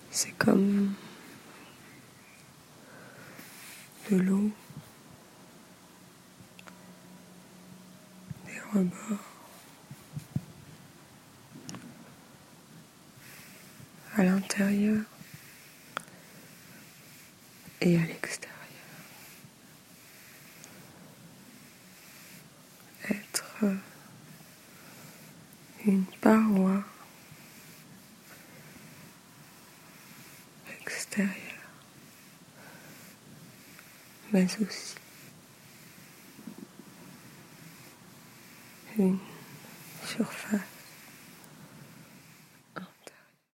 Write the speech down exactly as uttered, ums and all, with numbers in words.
C'est comme de l'eau, des rebords, à l'intérieur et à l'extérieur. Être une paroi extérieure, mais aussi une surface